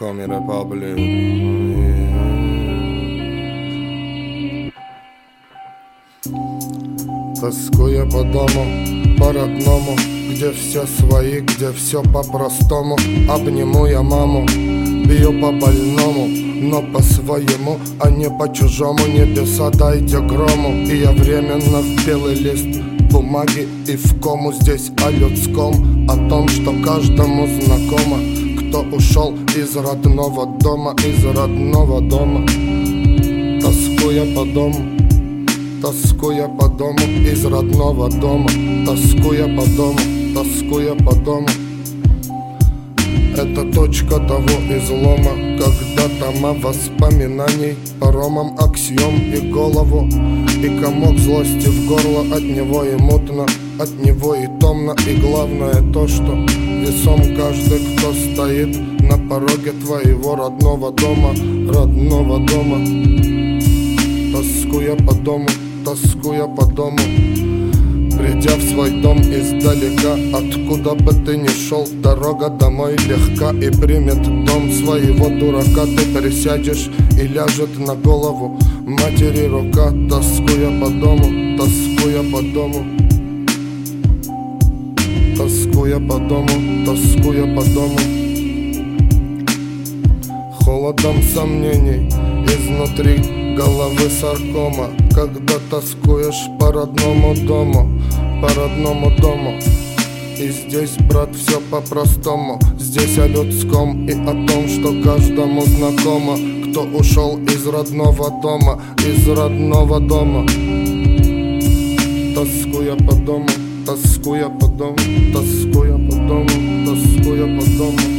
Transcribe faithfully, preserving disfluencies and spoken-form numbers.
Call me Republic. Тоскуя по дому, по родному, где все свои, где все по-простому. Обниму я маму, бью по больному, но по-своему, а не по-чужому. Небеса дайте грому, и я временно в белый лист бумаги и в кому. Здесь о людском, о том, что каждому знакомо. Кто ушел из родного дома, из родного дома. Тоскуя по дому, тоскуя по дому, из родного дома. Тоскуя по дому, тоскуя по дому. Это точка того излома, когда тома воспоминаний паромом аксиом и голову, и комок злости в горло. От него и мутно, от него и томно. И главное то, что весом каждый, кто стоит на пороге твоего родного дома, родного дома. Тоскуя по дому, тоскуя по дому, придя в свой дом издалека, откуда бы ты ни шел, дорога домой легка и примет дом своего дурака. Ты присядешь и ляжет на голову матери рука. Тоскуя по дому, тоскуя по дому, тоскуя по дому, тоскуя по дому. Холодом сомнений изнутри головы саркома, когда тоскуешь по родному дому, по родному дому. И здесь, брат, все по-простому. Здесь о людском и о том, что каждому знакомо. Кто ушел из родного дома, из родного дома. Тоскуя по дому, тоскуя по дому, тоскуя по дому, тоскуя по дому.